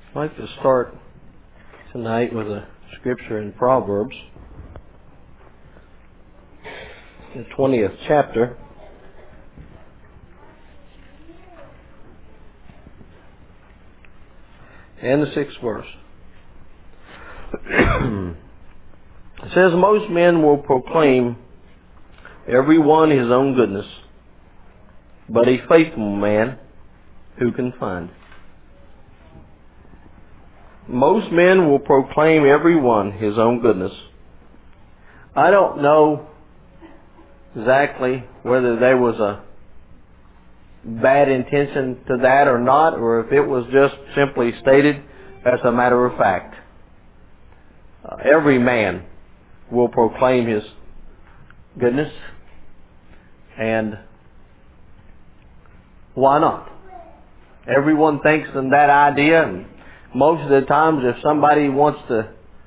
I'd like to start tonight with a scripture in Proverbs, the 20th chapter. And the 6th verse. It says, most men will proclaim every one his own goodness, but a faithful man who can find? Most men will proclaim every one his own goodness. I don't know exactly whether there was a bad intention to that or not, or if it was just simply stated as a matter of fact. Every man will proclaim his goodness, and why not? Everyone thinks in that idea, and most of the times if somebody wants to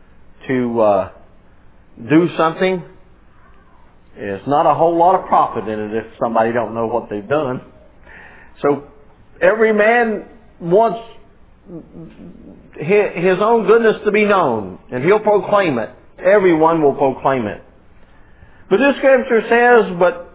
do something, there's not a whole lot of profit in it if somebody don't know what they've done. So every man wants his own goodness to be known, and he'll proclaim it. Everyone will proclaim it. But this scripture says, but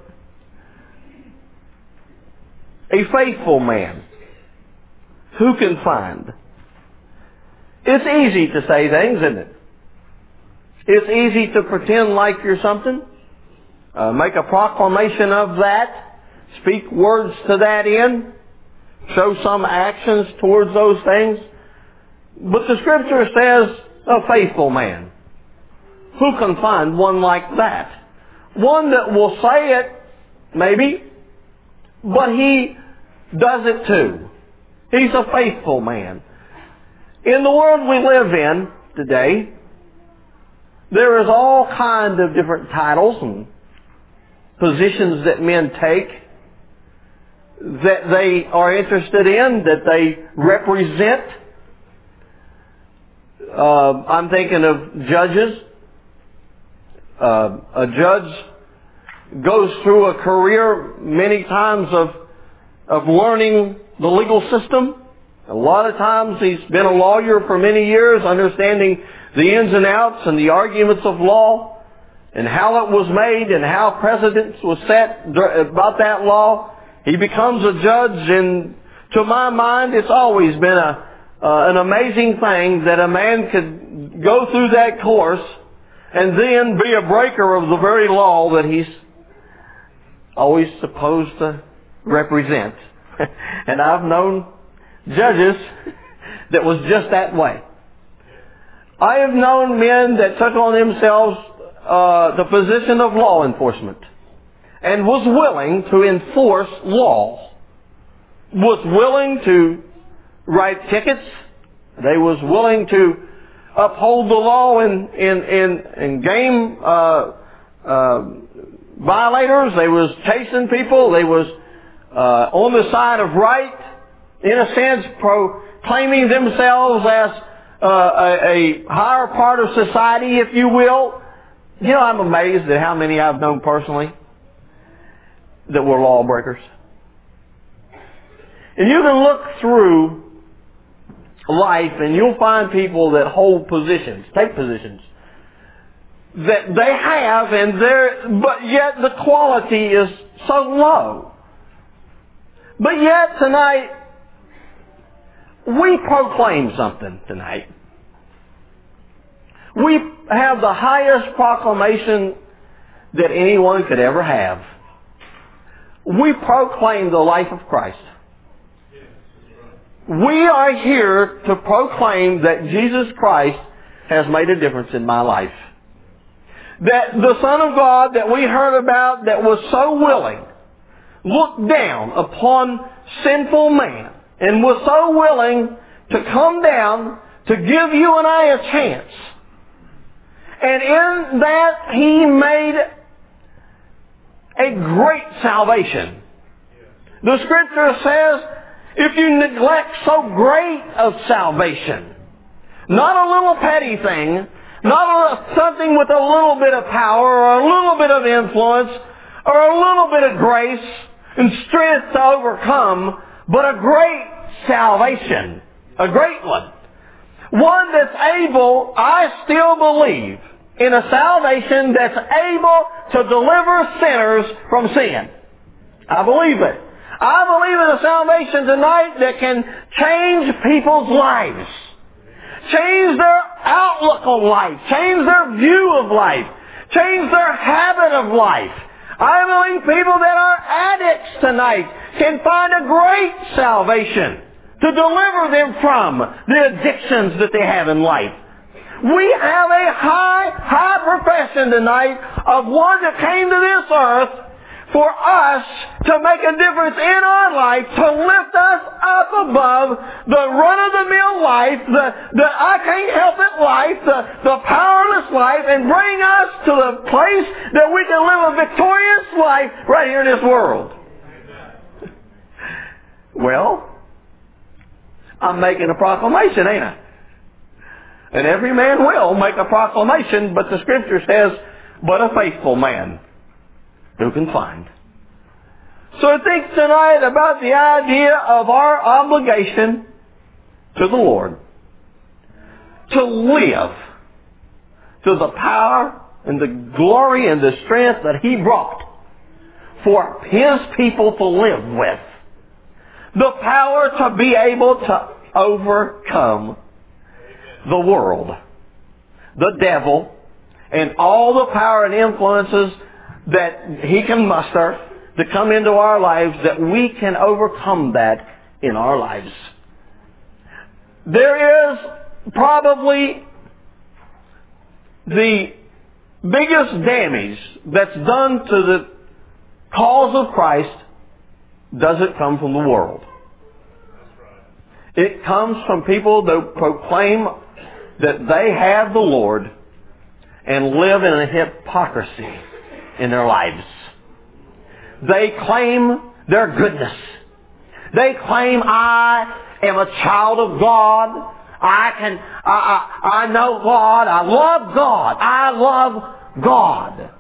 a faithful man, who can find? It's easy to say things, isn't it? It's easy to pretend like you're something, make a proclamation of that, speak words to that end, show some actions towards those things. But the scripture says, a faithful man. Who can find one like that? One that will say it, maybe, but he does it too. He's a faithful man. In the world we live in today, there is all kinds of different titles and positions that men take that they are interested in, that they represent. I'm thinking of judges. A judge goes through a career many times of learning the legal system. A lot of times he's been a lawyer for many years, understanding the ins and outs and the arguments of law and how it was made and how precedents was set about that law. He becomes a judge, and to my mind, it's always been an amazing thing that a man could go through that course and then be a breaker of the very law that he's always supposed to represent. And I've known judges that was just that way. I have known men that took on themselves the position of law enforcement and was willing to enforce law, was willing to write tickets. They was willing to uphold the law in game violators. They was chasing people. They was on the side of right, in a sense, proclaiming themselves as a higher part of society, if you will. You know, I'm amazed at how many I've known personally that were lawbreakers. And you can look through life and you'll find people that hold positions, take positions that they have, but yet the quality is so low. But yet tonight, we proclaim something tonight. We have the highest proclamation that anyone could ever have. We proclaim the life of Christ. We are here to proclaim that Jesus Christ has made a difference in my life. That the Son of God that we heard about that was so willing looked down upon sinful man and was so willing to come down to give you and I a chance. And in that He made a great salvation. The Scripture says, if you neglect so great of salvation, not a little petty thing, not something with a little bit of power or a little bit of influence or a little bit of grace and strength to overcome, but a great salvation, a great one, One that's able, I still believe, in a salvation that's able to deliver sinners from sin. I believe it. I believe in a salvation tonight that can change people's lives. Change their outlook on life. Change their view of life. Change their habit of life. I believe people that are addicts tonight can find a great salvation to deliver them from the addictions that they have in life. We have a high profession tonight of one that came to this earth for us to make a difference in our life, to lift us up above the run-of-the-mill life, the I can't help it life, the powerless life, and bring us to the place that we can live a victorious life right here in this world. Well, I'm making a proclamation, ain't I? And every man will make a proclamation, but the Scripture says, but a faithful man who can find. So I think tonight about the idea of our obligation to the Lord to live to the power and the glory and the strength that He brought for His people to live with. The power to be able to overcome the world, the devil, and all the power and influences that he can muster to come into our lives, that we can overcome that in our lives. There is probably the biggest damage that's done to the cause of Christ doesn't come from the world. It comes from people that proclaim that they have the Lord and live in a hypocrisy in their lives. They claim their goodness. They claim, I am a child of God. I know God. I love God. I love God.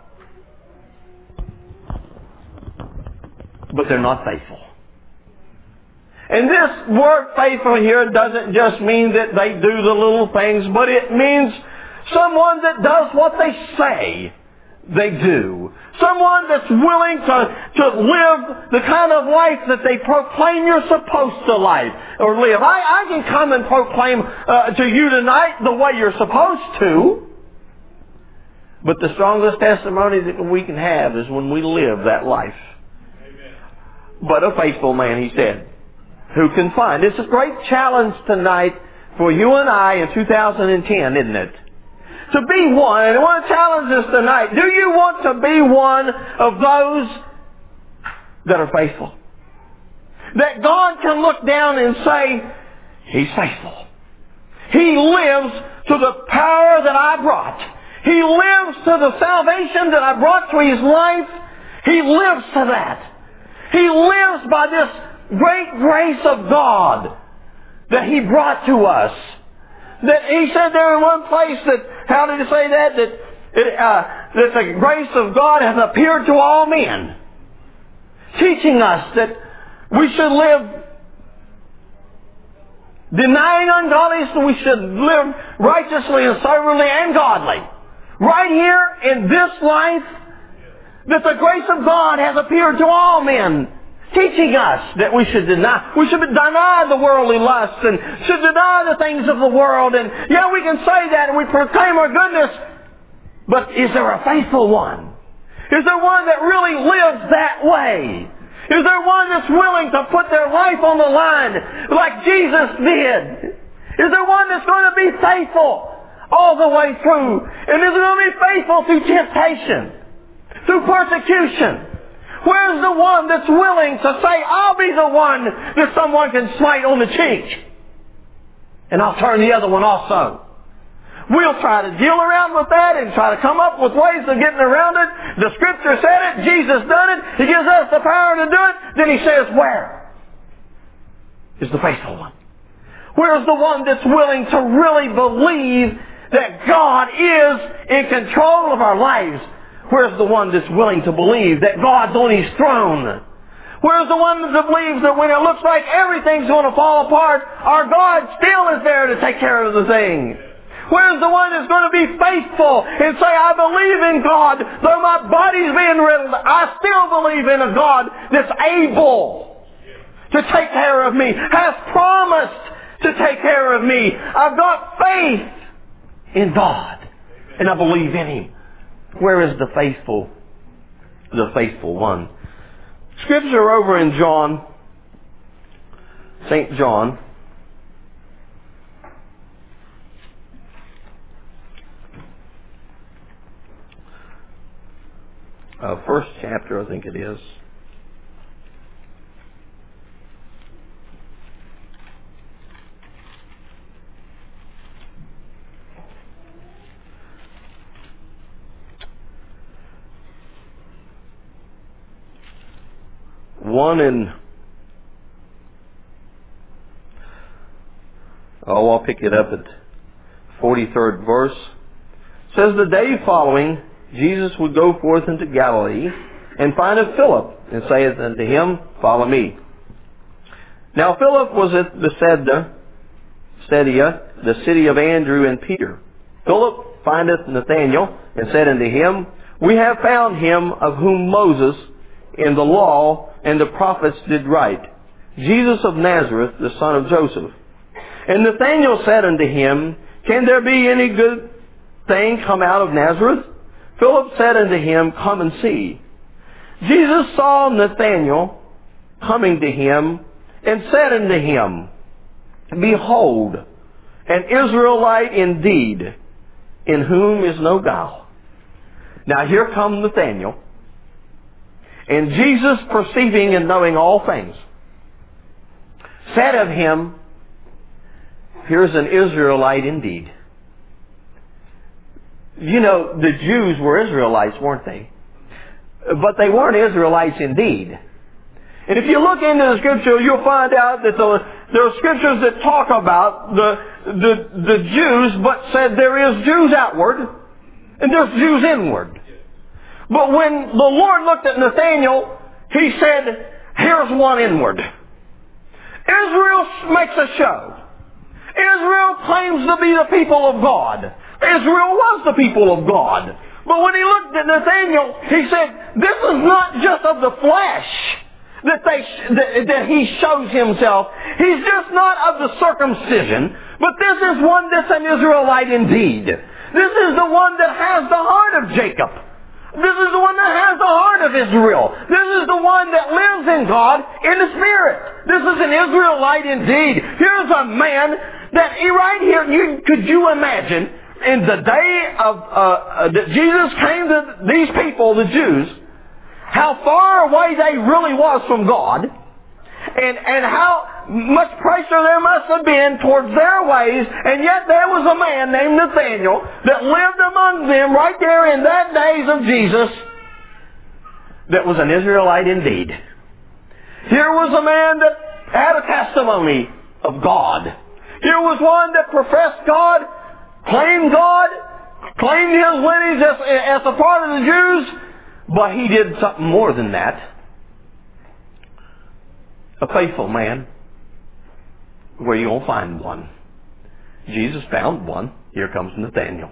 But they're not faithful. And this word faithful here doesn't just mean that they do the little things, but it means someone that does what they say they do. Someone that's willing to live the kind of life that they proclaim you're supposed to live or live. I can come and proclaim to you tonight the way you're supposed to. But the strongest testimony that we can have is when we live that life. Amen. But a faithful man, he said, who can find. It's a great challenge tonight for you and I in 2010, isn't it? To be one, and I want to challenge us tonight. Do you want to be one of those that are faithful? That God can look down and say, He's faithful. He lives to the power that I brought. He lives to the salvation that I brought to his life. He lives to that. He lives by this great grace of God that He brought to us. That He said there in one place that, how did He say that? That the grace of God has appeared to all men. Teaching us that we should live denying ungodliness, and we should live righteously and soberly and godly. Right here in this life, that the grace of God has appeared to all men, teaching us that we should deny the worldly lusts and should deny the things of the world. And yeah, we can say that and we proclaim our goodness, but is there a faithful one? Is there one that really lives that way? Is there one that's willing to put their life on the line like Jesus did? Is there one that's going to be faithful all the way through? And is it going to be faithful through temptation, through persecution? Where's the one that's willing to say, I'll be the one that someone can smite on the cheek, and I'll turn the other one also? We'll try to deal around with that and try to come up with ways of getting around it. The Scripture said it. Jesus done it. He gives us the power to do it. Then He says, where is the faithful one? Where's the one that's willing to really believe that God is in control of our lives? Where's the one that's willing to believe that God's on His throne? Where's the one that believes that when it looks like everything's going to fall apart, our God still is there to take care of the thing? Where's the one that's going to be faithful and say, I believe in God, though my body's being riddled, I still believe in a God that's able to take care of me, has promised to take care of me. I've got faith in God, and I believe in Him. Where is the faithful one? Scripture over in John, St. John, first chapter, I think it is. I'll pick it up at 43rd verse. It says, the day following, Jesus would go forth into Galilee, and findeth Philip, and saith unto him, Follow me. Now Philip was at Bethsaida, the city of Andrew and Peter. Philip findeth Nathanael, and said unto him, We have found him of whom Moses in the law and the prophets did write, Jesus of Nazareth, the son of Joseph. And Nathanael said unto him, Can there be any good thing come out of Nazareth? Philip said unto him, Come and see. Jesus saw Nathanael coming to him, and said unto him, Behold, an Israelite indeed, in whom is no guile. Now here comes Nathanael, and Jesus, perceiving and knowing all things, said of him, Here's an Israelite indeed. You know, the Jews were Israelites, weren't they? But they weren't Israelites indeed. And if you look into the Scripture, you'll find out that there are Scriptures that talk about the Jews, but said there is Jews outward, and there's Jews inward. But when the Lord looked at Nathanael, He said, Here's one inward. Israel makes a show. Israel claims to be the people of God. Israel was the people of God. But when He looked at Nathanael, He said, this is not just of the flesh that He shows Himself. He's just not of the circumcision, but this is one that's an Israelite indeed. This is the one that has the heart of Jacob. This is the one that has the heart of Israel. This is the one that lives in God in the Spirit. This is an Israelite indeed. Here's a man that right here, could you imagine, in the day of that Jesus came to these people, the Jews, how far away they really was from God, and how much pressure there must have been towards their ways, and yet there was a man named Nathanael that lived among them right there in that days of Jesus that was an Israelite indeed. Here was a man that had a testimony of God. Here was one that professed God, claimed His lineage as a part of the Jews, but he did something more than that. A faithful man. Where you won't find one. Jesus found one. Here comes Nathanael.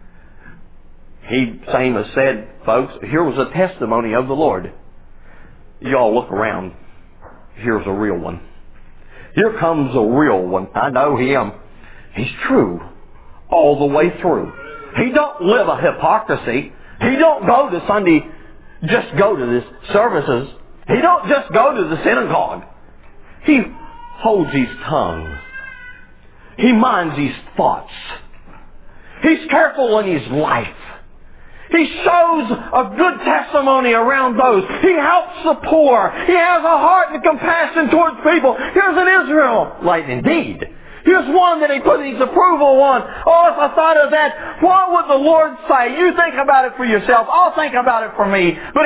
He, same as said, folks, here was a testimony of the Lord. Y'all look around. Here's a real one. Here comes a real one. I know him. He's true all the way through. He don't live a hypocrisy. He don't go to Sunday, just go to the services. He don't just go to the synagogue. He holds his tongue. He minds his thoughts. He's careful in his life. He shows a good testimony around those. He helps the poor. He has a heart and compassion towards people. Here's an Israelite indeed. Here's one that he put his approval on. Oh, if I thought of that, what would the Lord say? You think about it for yourself. I'll think about it for me. But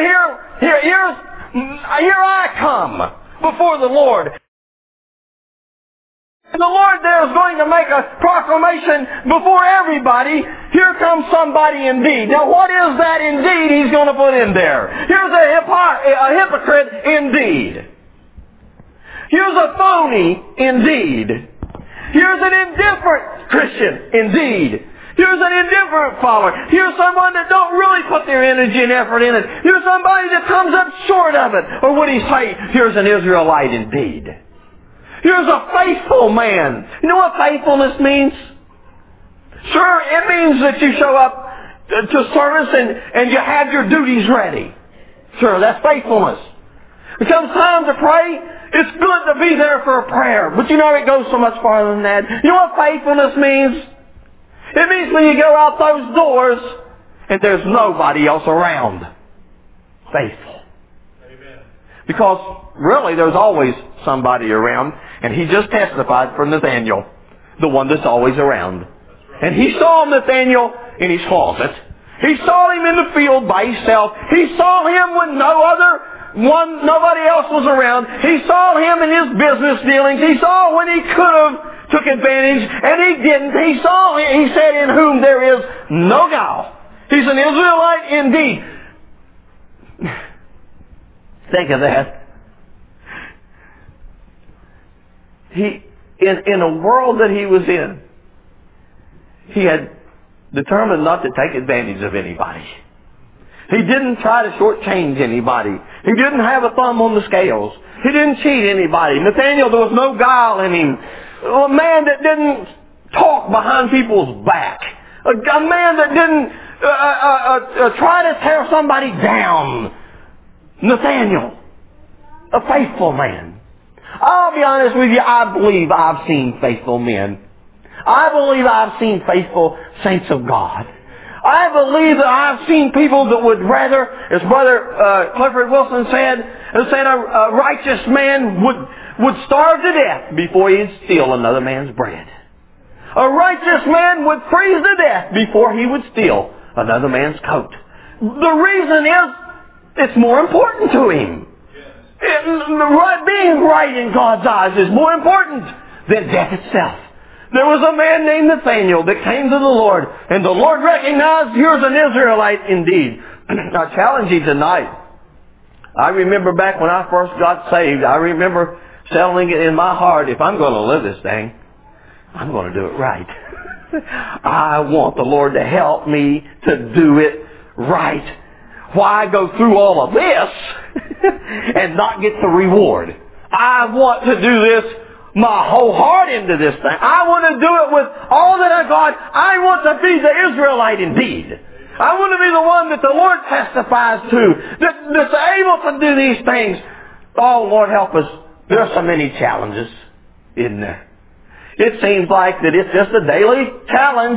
here I come before the Lord. And the Lord there is going to make a proclamation before everybody. Here comes somebody indeed. Now what is that indeed He's going to put in there? Here's a hypocrite indeed. Here's a phony indeed. Here's an indifferent Christian indeed. Here's an indifferent follower. Here's someone that don't really put their energy and effort in it. Here's somebody that comes up short of it. Or would he say, here's an Israelite indeed. Here's a faithful man. You know what faithfulness means? Sure, it means that you show up to service and you have your duties ready. Sure, that's faithfulness. It comes time to pray, it's good to be there for a prayer. But you know, it goes so much farther than that. You know what faithfulness means? It means when you go out those doors and there's nobody else around. Faithful. Amen. Because really there's always somebody around. And he just testified for Nathaniel, the one that's always around. And he saw Nathaniel in his closet. He saw him in the field by himself. He saw him when nobody else was around. He saw him in his business dealings. He saw when he could have took advantage, and he didn't. He said, in whom there is no guile. He's an Israelite indeed. Think of that. In a world that he was in, he had determined not to take advantage of anybody. He didn't try to shortchange anybody. He didn't have a thumb on the scales. He didn't cheat anybody. Nathaniel, there was no guile in him. A man that didn't talk behind people's back. A man that didn't try to tear somebody down. Nathaniel, a faithful man. I'll be honest with you, I believe I've seen faithful men. I believe I've seen faithful saints of God. I believe that I've seen people that would rather, as Brother Clifford Wilson said, a righteous man would starve to death before he'd steal another man's bread. A righteous man would freeze to death before he would steal another man's coat. The reason is, it's more important to him. Being right in God's eyes is more important than death itself. There was a man named Nathaniel that came to the Lord, and the Lord recognized here's an Israelite indeed. I challenge you tonight. I remember back when I first got saved, I remember settling it in my heart, if I'm going to live this thing, I'm going to do it right. I want the Lord to help me to do it right. Why go through all of this and not get the reward? I want to do this my whole heart into this thing. I want to do it with all that I got. I want to be the Israelite indeed. I want to be the one that the Lord testifies to, that's able to do these things. Oh, Lord help us. There are so many challenges in there. It seems like that it's just a daily challenge.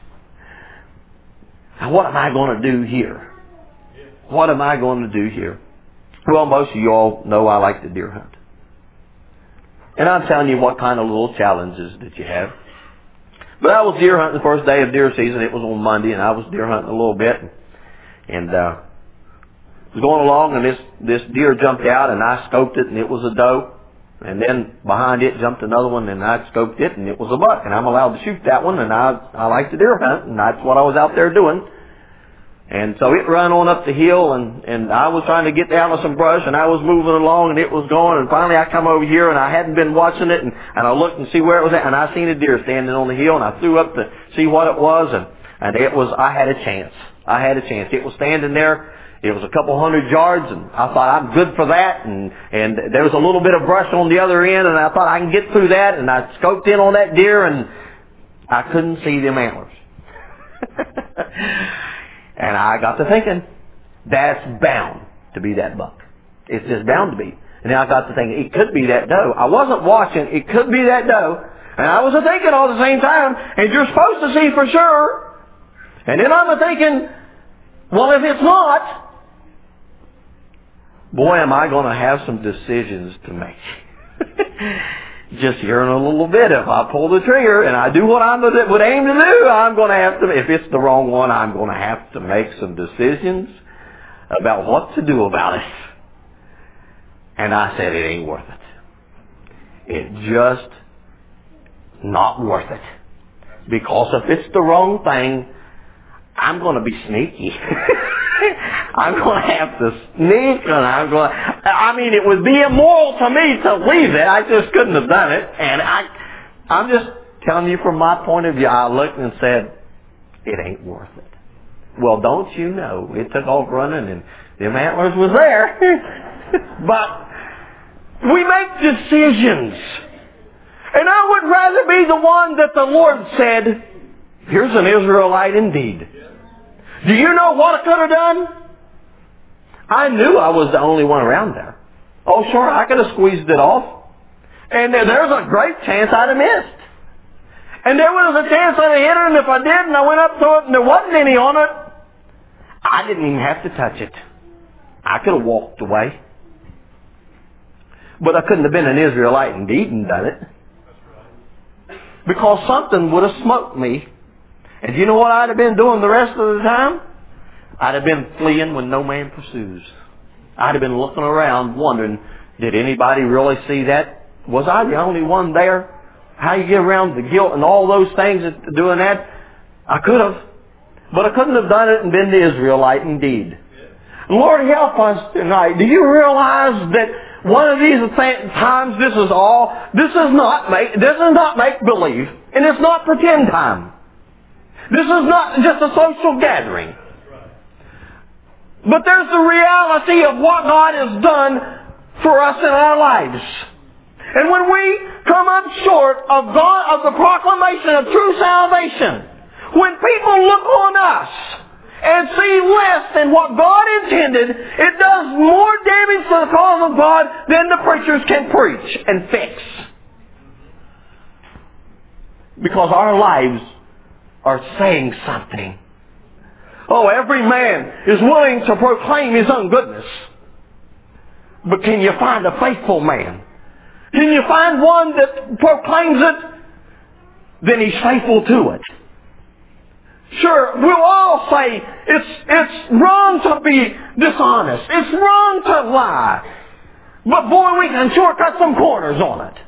Now, what am I going to do here? What am I going to do here? Well, most of you all know I like to deer hunt. And I'm telling you what kind of little challenges that you have. But I was deer hunting the first day of deer season. It was on Monday, and I was deer hunting a little bit. And was going along, and this deer jumped out, and I scoped it, and it was a doe. And then behind it jumped another one, and I scoped it, and it was a buck. And I'm allowed to shoot that one, and I like to deer hunt, and that's what I was out there doing. And so it ran on up the hill, and I was trying to get down with some brush, and I was moving along, and it was going, and finally I come over here, and I hadn't been watching it, and I looked and see where it was at, and I seen a deer standing on the hill, and I threw up to see what it was, and it was, I had a chance. I had a chance. It was standing there. It was a couple hundred yards, and I thought I'm good for that, and there was a little bit of brush on the other end, and I thought I can get through that, and I scoped in on that deer, and I couldn't see them antlers. And I got to thinking, that's bound to be that buck. It's just bound to be. And then I got to thinking, it could be that doe. I wasn't watching, it could be that doe. And I was thinking all the same time, and you're supposed to see for sure. And then I'm thinking, well, if it's not, boy, am I going to have some decisions to make. Just here in a little bit, if I pull the trigger and I do what I would aim to do, I'm going to have to, if it's the wrong one, I'm going to have to make some decisions about what to do about it. And I said, it ain't worth it. It just Not worth it. Because if it's the wrong thing, I'm going to be sneaky. I'm going to have to sneak, and it would be immoral to me to leave it. I just couldn't have done it. And I'm just telling you from my point of view, I looked and said, it ain't worth it. Well, don't you know, it took off running and them antlers was there. But we make decisions. And I would rather be the one that the Lord said, here's an Israelite indeed. Do you know what I could have done? I knew I was the only one around there. Oh, sure, I could have squeezed it off. And there's a great chance I'd have missed. And there was a chance I'd have hit it, and if I did, and I went up to it, and there wasn't any on it, I didn't even have to touch it. I could have walked away. But I couldn't have been an Israelite indeed and done it. Because something would have smoked me. And do you know what I'd have been doing the rest of the time? I'd have been fleeing when no man pursues. I'd have been looking around wondering, did anybody really see that? Was I the only one there? How you get around the guilt and all those things doing that? I could have. But I couldn't have done it and been the Israelite indeed. Lord, help us tonight. Do you realize that one of these times this is not make believe, and it's not pretend time. This is not just a social gathering. But there's the reality of what God has done for us in our lives. And when we come up short of the proclamation of true salvation, when people look on us and see less than what God intended, it does more damage to the cause of God than the preachers can preach and fix. Because our lives are saying something. Oh, every man is willing to proclaim his own goodness. But can you find a faithful man? Can you find one that proclaims it? Then he's faithful to it. Sure, we'll all say it's wrong to be dishonest. It's wrong to lie. But boy, we can shortcut some corners on it.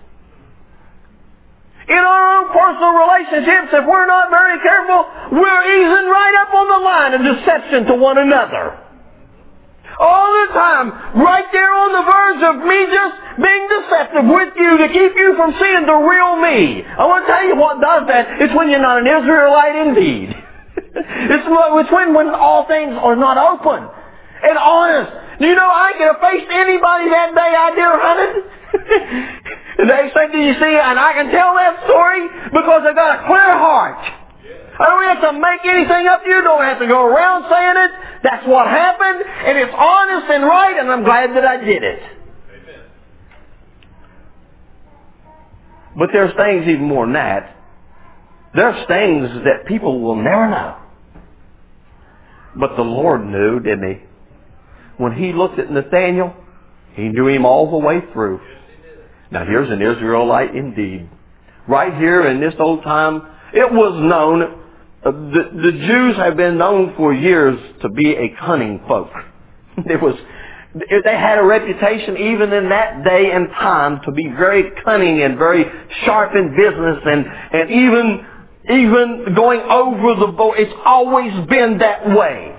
In our own personal relationships, if we're not very careful, we're easing right up on the line of deception to one another. All the time, right there on the verge of me just being deceptive with you to keep you from seeing the real me. I want to tell you what does that. It's when you're not an Israelite indeed. It's when all things are not open and honest. Do you know I could have faced anybody that day I deer hunted? And they said, do you see, and I can tell that story because I got a clear heart. I don't have to make anything up. You don't have to go around saying it. That's what happened, and it's honest and right, and I'm glad that I did it. Amen. But there's things even more than that. There's things that people will never know. But the Lord knew, didn't He? When He looked at Nathanael, He knew him all the way through. Now here's an Israelite indeed. Right here in this old time, it was known, the Jews have been known for years to be a cunning folk. They had a reputation even in that day and time to be very cunning and very sharp in business and even going over the bow. It's always been that way.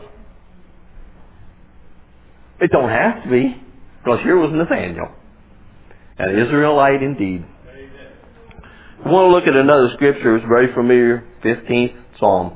It don't have to be, because here was Nathanael, an Israelite indeed. I want to look at another scripture. It's very familiar, 15th Psalm.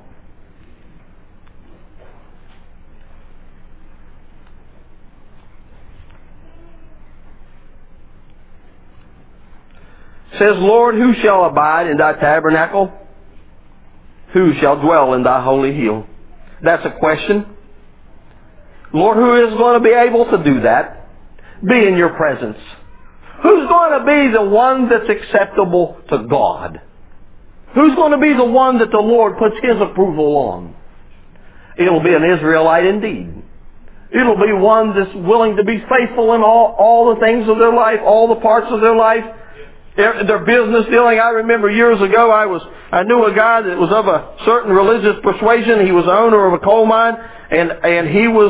It says, Lord, who shall abide in thy tabernacle? Who shall dwell in thy holy hill? That's a question. Lord, who is going to be able to do that? Be in your presence. Who's going to be the one that's acceptable to God? Who's going to be the one that the Lord puts His approval on? It'll be an Israelite indeed. It'll be one that's willing to be faithful in all the things of their life, all the parts of their life, their business dealing. I remember years ago I knew a guy that was of a certain religious persuasion. He was the owner of a coal mine, and he was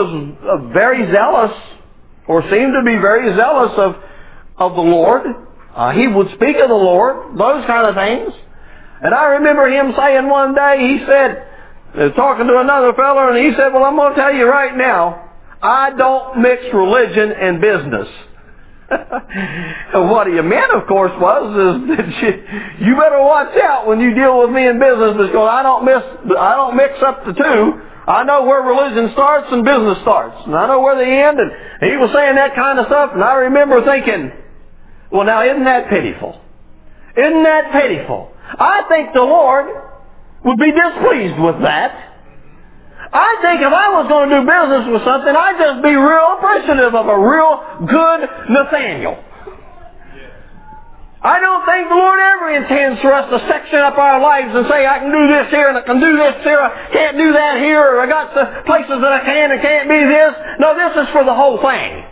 very zealous, or seemed to be very zealous of the Lord. He would speak of the Lord, those kind of things. And I remember him saying one day, he said, talking to another fellow, and he said, well, I'm going to tell you right now, I don't mix religion and business. And what he meant, of course, was is that you better watch out when you deal with me in business, because I don't mix up the two. I know where religion starts and business starts, and I know where they end. And he was saying that kind of stuff, and I remember thinking, well, now isn't that pitiful? Isn't that pitiful? I think the Lord would be displeased with that. I think if I was going to do business with something, I'd just be real appreciative of a real good Nathaniel. I don't think the Lord ever intends for us to section up our lives and say, I can do this here and I can do this here, I can't do that here, or I got the places that I can and can't be this. No, this is for the whole thing.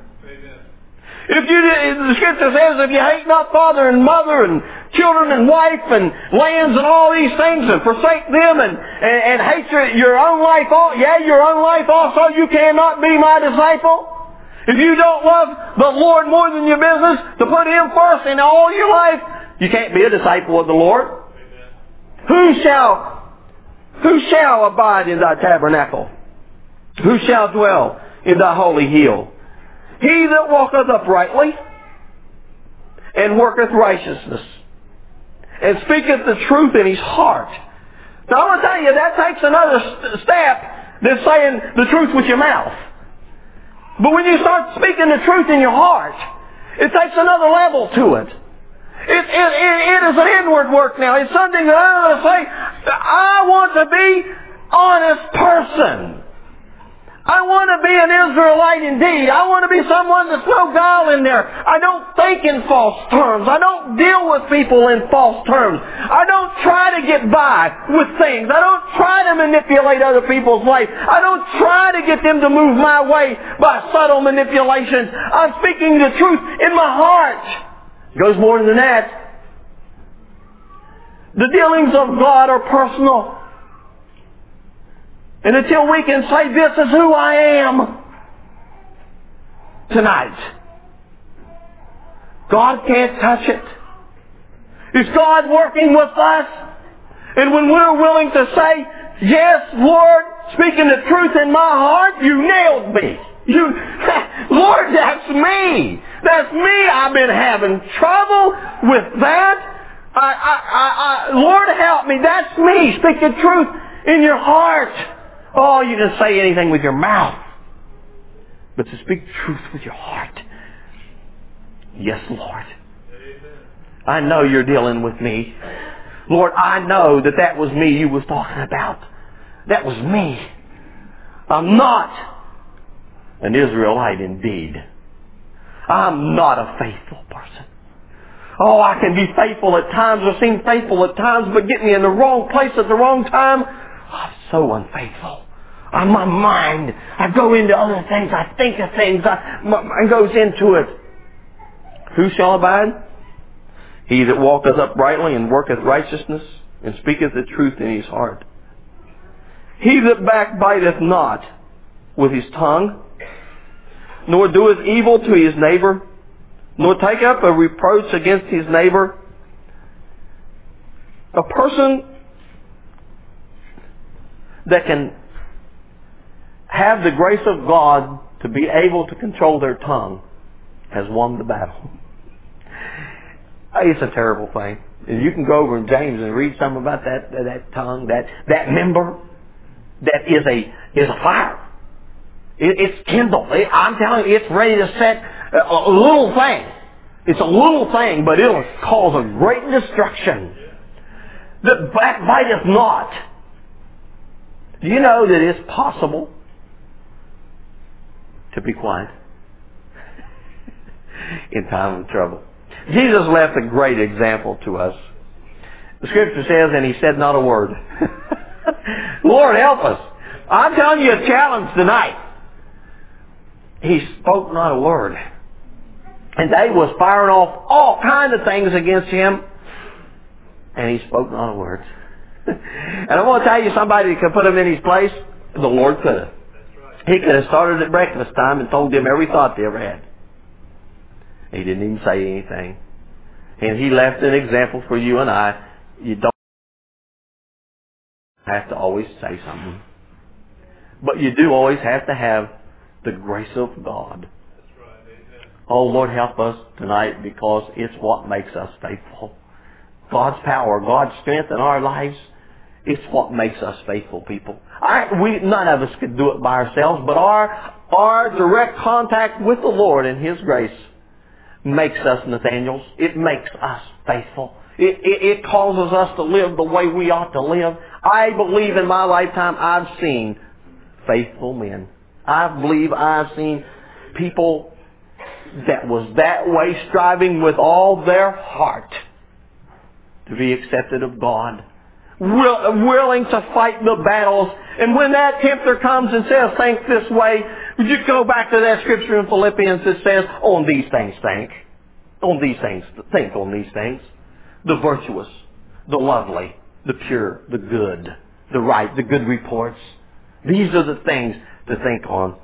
The Scripture says, if you hate not father and mother and children and wife and lands and all these things and forsake them and hate your own life, your own life also, you cannot be my disciple. If you don't love the Lord more than your business, to put Him first in all your life, you can't be a disciple of the Lord. Who shall abide in thy tabernacle? Who shall dwell in thy holy hill? He that walketh uprightly and worketh righteousness and speaketh the truth in his heart. Now I want to tell you, that takes another step than saying the truth with your mouth. But when you start speaking the truth in your heart, it takes another level to it. It is an inward work now. It's something that I'm going to say, I want to be an honest person. I want to be an Israelite indeed. I want to be someone that's no guile in there. I don't think in false terms. I don't deal with people in false terms. I don't try to get by with things. I don't try to manipulate other people's life. I don't try to get them to move my way by subtle manipulations. I'm speaking the truth in my heart. It goes more than that. The dealings of God are personal. And until we can say, this is who I am tonight, God can't touch it. Is God working with us? And when we're willing to say, yes, Lord, speaking the truth in my heart, you nailed me. Lord, that's me. That's me. I've been having trouble with that. Lord, help me. That's me. Speak the truth in your heart. Oh, you can say anything with your mouth. But to speak truth with your heart. Yes, Lord. I know you're dealing with me. Lord, I know that was me you was talking about. That was me. I'm not an Israelite indeed. I'm not a faithful person. Oh, I can be faithful at times or seem faithful at times, but get me in the wrong place at the wrong time. I'm so unfaithful. My mind, I go into other things, I think of things, and goes into it. Who shall abide? He that walketh uprightly and worketh righteousness and speaketh the truth in his heart. He that backbiteth not with his tongue, nor doeth evil to his neighbor, nor take up a reproach against his neighbor. A person that can have the grace of God to be able to control their tongue has won the battle. It's a terrible thing. And you can go over in James and read something about that tongue, that member that is a fire. It's kindled. I'm telling you, it's ready to set a little thing. It's a little thing, but it'll cause a great destruction. That backbiteth not. Do you know that it's possible to be quiet in time of trouble? Jesus left a great example to us. The Scripture says, and He said not a word. Lord, help us. I'm telling you a challenge tonight. He spoke not a word. And they was firing off all kinds of things against Him. And He spoke not a word. And I want to tell you, somebody that could put Him in His place, the Lord could have. He could have started at breakfast time and told them every thought they ever had. He didn't even say anything. And He left an example for you and I. You don't have to always say something. But you do always have to have the grace of God. Oh, Lord, help us tonight, because it's what makes us faithful. God's power, God's strength in our lives, it's what makes us faithful people. None of us could do it by ourselves, but our direct contact with the Lord and His grace makes us Nathaniels. It makes us faithful. It causes us to live the way we ought to live. I believe in my lifetime I've seen faithful men. I believe I've seen people that was that way, striving with all their heart to be accepted of God, willing to fight the battles. And when that tempter comes and says, think this way, would you go back to that scripture in Philippians that says, on these things think. On these things, think on these things. The virtuous, the lovely, the pure, the good, the right, the good reports. These are the things to think on.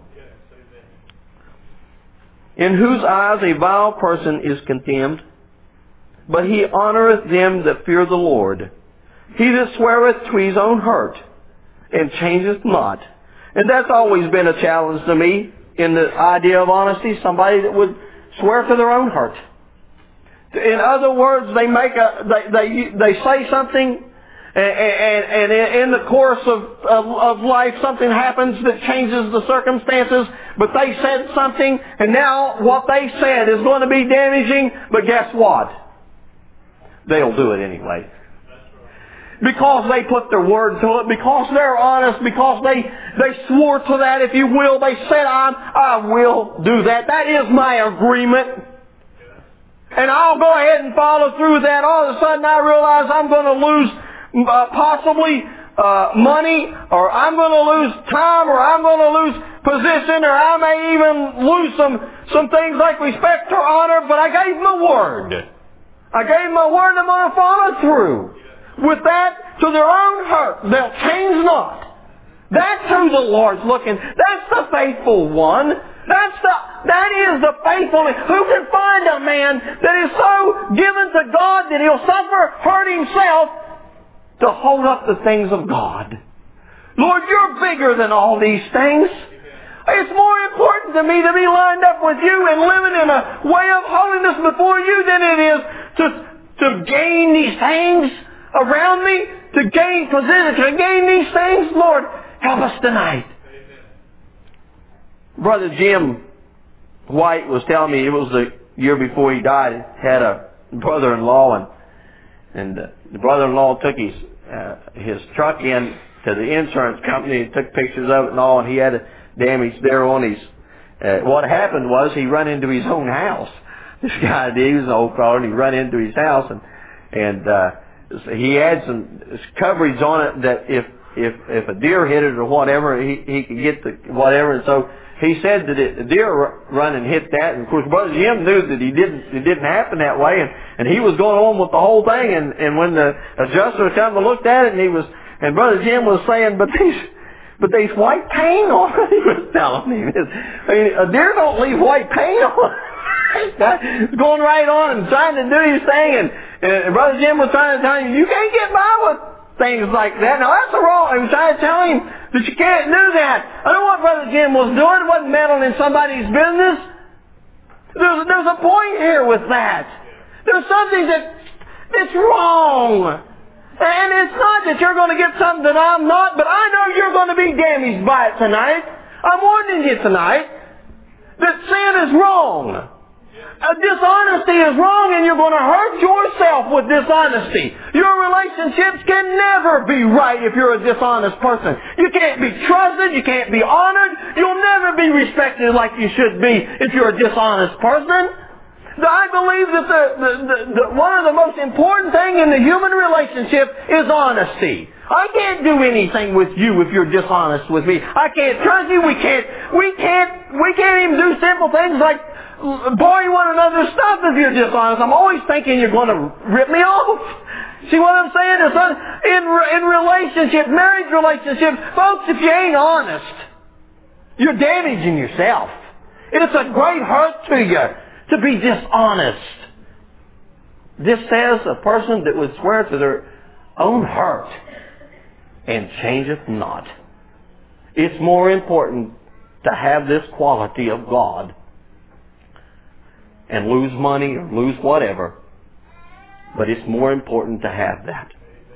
In whose eyes a vile person is contemned, but he honoreth them that fear the Lord. He that sweareth to his own hurt, and changeth not. And that's always been a challenge to me in the idea of honesty. Somebody that would swear to their own hurt. In other words, they say something, and in the course of life, something happens that changes the circumstances, but they said something, and now what they said is going to be damaging, but guess what? They'll do it anyway. Because they put their word to it, because they're honest, because they swore to that, if you will. They said, I will do that. That is my agreement. And I'll go ahead and follow through that. All of a sudden I realize I'm going to lose possibly money, or I'm going to lose time, or I'm going to lose position, or I may even lose some things like respect or honor, but I gave my word. I gave my word, and I'm going to follow through. With that, to their own hurt, they'll change not. That's who the Lord's looking. That's the faithful one. That is the faithful. Who can find a man that is so given to God that he'll suffer, hurt himself, to hold up the things of God? Lord, you're bigger than all these things. It's more important to me to be lined up with you and living in a way of holiness before you than it is to gain these things around me, to gain position, to gain these things. Lord, help us tonight. Brother Jim White was telling me, it was the year before he died, he had a brother-in-law, and the brother-in-law took his truck in to the insurance company and took pictures of it and all, and he had a damage there on his... what happened was he run into his own house. This guy did. He was an old fellow, and he run into his house, and he had some coverage on it that if a deer hit it or whatever, he could get the whatever. And so he said that the deer run and hit that. And of course, Brother Jim knew that it didn't happen that way, and he was going on with the whole thing. And when the adjuster come and looked at it, and Brother Jim was saying, but these white paint on it. He was telling me, a deer don't leave white paint on it. Going right on and trying to do his thing, and Brother Jim was trying to tell him, you can't get by with things like that. Now that's wrong. He was trying to tell him that you can't do that. I know what Brother Jim was doing. It wasn't meddling in somebody's business. There's a point here with that. There's something that's wrong. And it's not that you're going to get something that I'm not, but I know you're going to be damaged by it tonight. I'm warning you tonight that sin is wrong. Dishonesty is wrong, and you're going to hurt yourself with dishonesty. Your relationships can never be right if you're a dishonest person. You can't be trusted. You can't be honored. You'll never be respected like you should be if you're a dishonest person. I believe that one of the most important things in the human relationship is honesty. I can't do anything with you if you're dishonest with me. I can't trust you. We can't even do simple things like borrow one another's stuff if you're dishonest. I'm always thinking you're going to rip me off. See what I'm saying? In relationships, marriage relationships, folks, if you ain't honest, you're damaging yourself. It's a great hurt to you to be dishonest. This says a person that would swear to their own heart and changeth not. It's more important to have this quality of God and lose money or lose whatever. But it's more important to have that.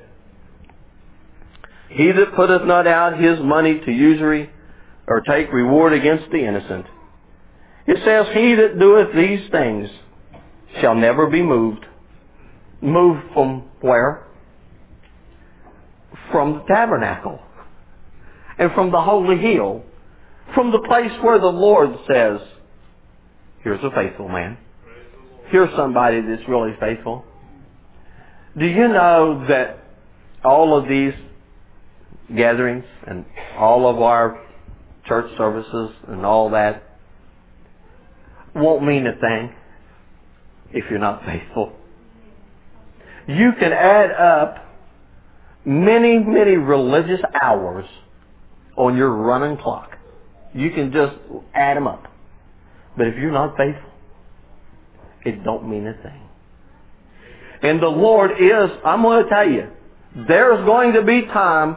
He that putteth not out his money to usury or take reward against the innocent. It says, he that doeth these things shall never be moved. Moved from where? From the tabernacle. And from the holy hill. From the place where the Lord says, here's a faithful man. Here's somebody that's really faithful. Do you know that all of these gatherings and all of our church services and all that won't mean a thing if you're not faithful? You can add up many, many religious hours on your running clock. You can just add them up. But if you're not faithful, it don't mean a thing. And the Lord is, I'm going to tell you, there is going to be a time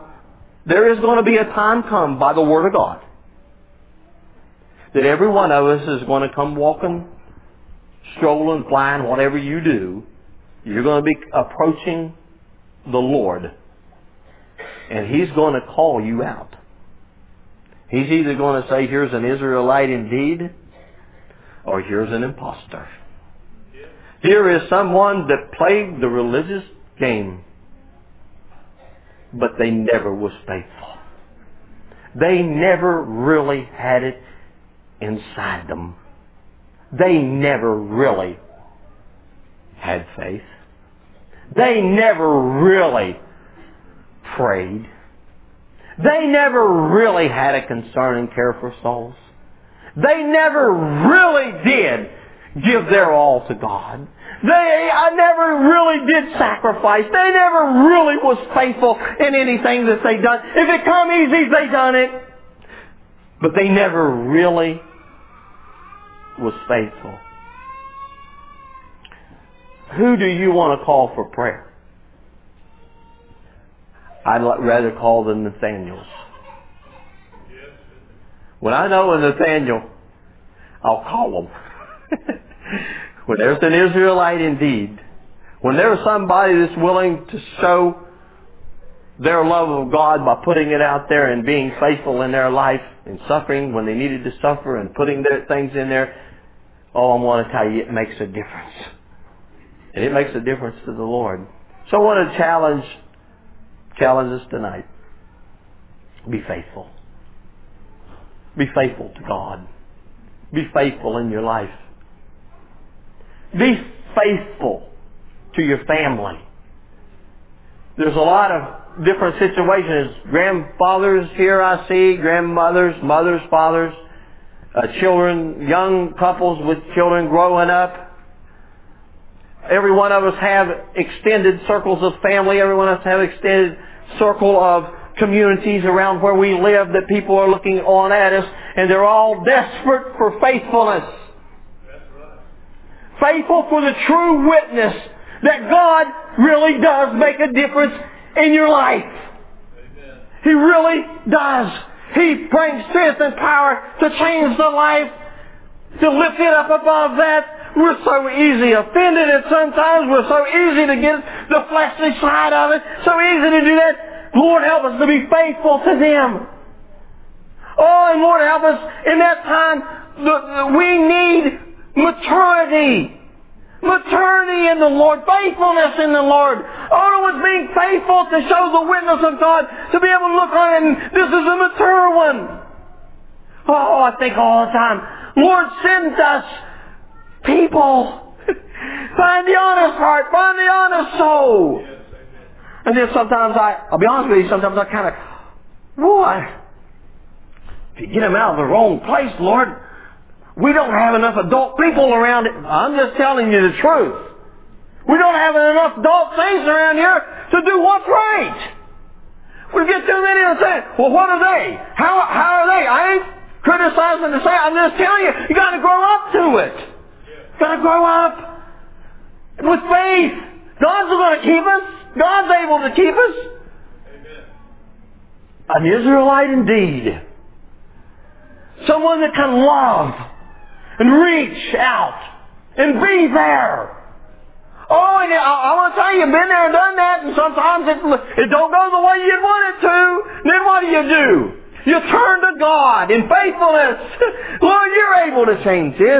come by the Word of God that every one of us is going to come walking, strolling, flying, whatever you do. You're going to be approaching the Lord. And He's going to call you out. He's either going to say, here's an Israelite indeed, or here's an impostor. Here is someone that played the religious game, but they never was faithful. They never really had it inside them. They never really had faith. They never really prayed. They never really had a concern and care for souls. They never really did give their all to God. They never really did sacrifice. They never really was faithful in anything that they done. If it come easy, they done it. But they never really was faithful. Who do you want to call for prayer? I'd rather call the Nathaniels. When I know a Nathaniel, I'll call them. When there's an Israelite indeed, when there's somebody that's willing to show their love of God by putting it out there and being faithful in their life and suffering when they needed to suffer and putting their things in there, oh, I want to tell you, it makes a difference. And it makes a difference to the Lord. So I want to challenge us tonight. Be faithful. Be faithful to God. Be faithful in your life. Be faithful to your family. There's a lot of different situations. Grandfathers here I see, grandmothers, mothers, fathers, children, young couples with children growing up. Every one of us have extended circles of family. Every one of us have extended circle of communities around where we live that people are looking on at us, and they're all desperate for faithfulness. Faithful for the true witness that God really does make a difference in your life. Amen. He really does. He brings strength and power to change the life, to lift it up above that. We're so easy offended, and sometimes we're so easy to get the fleshly side of it. So easy to do that. Lord, help us to be faithful to them. Oh, and Lord, help us in that time. We need maturity. Maturity in the Lord. Faithfulness in the Lord. Oh, it was being faithful to show the witness of God. To be able to look on it and this is a mature one. Oh, I think all the time, Lord, send us people. Find the honest heart. Find the honest soul. And then sometimes I'll be honest with you, sometimes I kind of, boy, if you get them out of the wrong place, Lord, we don't have enough adult people around it. I'm just telling you the truth. We don't have enough adult saints around here to do what's right. We get too many and say, well, what are they? How are they? I ain't criticizing the saints. I'm just telling you, you got to grow up to it. Got to grow up. With faith. God's going to keep us. God's able to keep us. An Israelite indeed. Someone that can love and reach out and be there. Oh, and I want to tell you, you've been there and done that, and sometimes it don't go the way you'd want it to. Then what do? You turn to God in faithfulness. Lord, you're able to change this.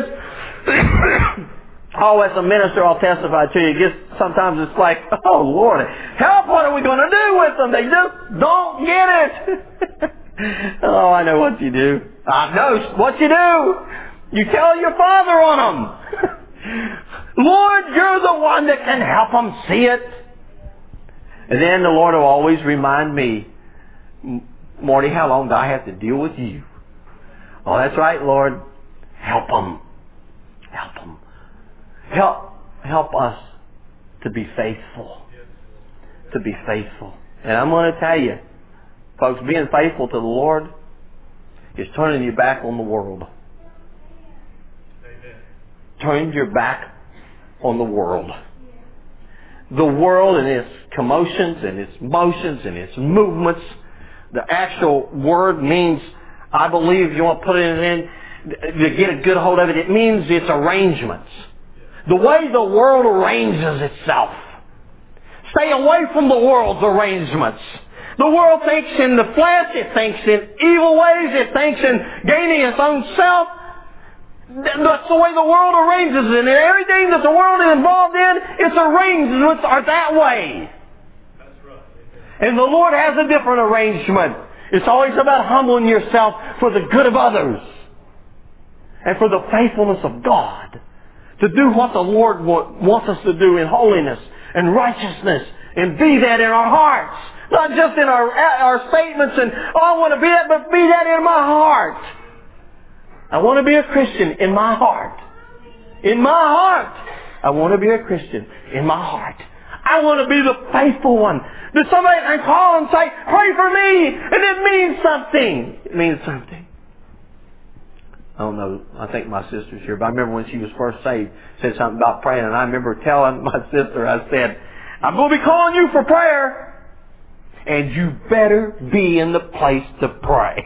Oh, as a minister, I'll testify to you. Sometimes it's like, oh, Lord, help, what are we going to do with them? They just don't get it. Oh, I know what you do. I know what you do. You tell your Father on them. Lord, you're the one that can help them see it. And then the Lord will always remind me, Morty, how long do I have to deal with you? Oh, that's right, Lord. Help them. Help them. Help us to be faithful. To be faithful. And I'm going to tell you, folks, being faithful to the Lord is turning your back on the world. Turn your back on the world. The world and its commotions and its motions and its movements. The actual word means, I believe, if you want to put it in to get a good hold of it, it means its arrangements. The way the world arranges itself. Stay away from the world's arrangements. The world thinks in the flesh, it thinks in evil ways, it thinks in gaining its own self. That's the way the world arranges it. And everything that the world is involved in, its arrangements are that way. That's right. And the Lord has a different arrangement. It's always about humbling yourself for the good of others. And for the faithfulness of God. To do what the Lord wants us to do in holiness and righteousness. And be that in our hearts. Not just in our statements and, oh, I want to be that, but be that in my heart. I want to be a Christian in my heart. In my heart. I want to be a Christian in my heart. I want to be the faithful one. That somebody can call and say, pray for me. And it means something. It means something. I don't know. I think my sister's here. But I remember when she was first saved, said something about praying. And I remember telling my sister, I said, I'm going to be calling you for prayer. And you better be in the place to pray.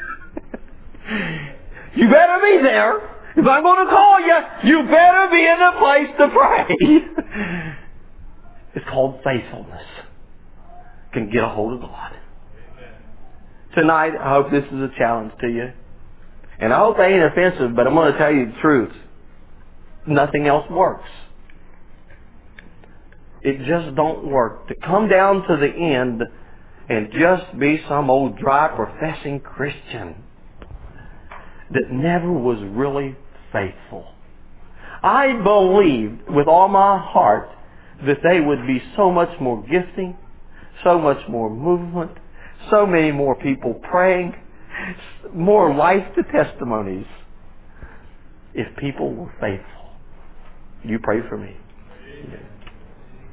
You better be there. If I'm going to call you, you better be in the place to pray. It's called faithfulness. Can get a hold of God. Tonight, I hope this is a challenge to you. And I hope they ain't offensive, but I'm going to tell you the truth. Nothing else works. It just don't work. To come down to the end and just be some old dry professing Christian that never was really faithful. I believed with all my heart that they would be so much more gifting, so much more movement, so many more people praying, more life to testimonies if people were faithful. You pray for me. Amen.